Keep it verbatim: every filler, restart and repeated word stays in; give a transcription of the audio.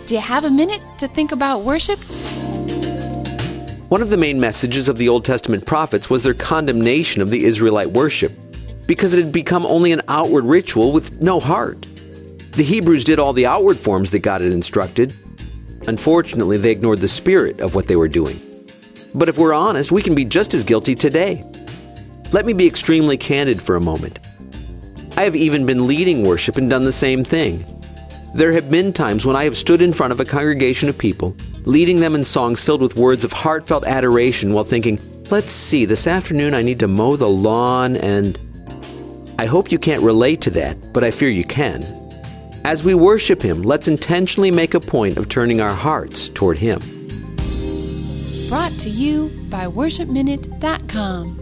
Do you have a minute to think about worship? One of the main messages of the Old Testament prophets was their condemnation of the Israelite worship, because it had become only an outward ritual with no heart. The Hebrews did all the outward forms that God had instructed. Unfortunately, they ignored the spirit of what they were doing. But if we're honest, we can be just as guilty today. Let me be extremely candid for a moment. I have even been leading worship and done the same thing. There have been times when I have stood in front of a congregation of people, leading them in songs filled with words of heartfelt adoration while thinking, let's see, this afternoon I need to mow the lawn and... I hope you can't relate to that, but I fear you can. As we worship Him, let's intentionally make a point of turning our hearts toward Him. Brought to you by worship minute dot com.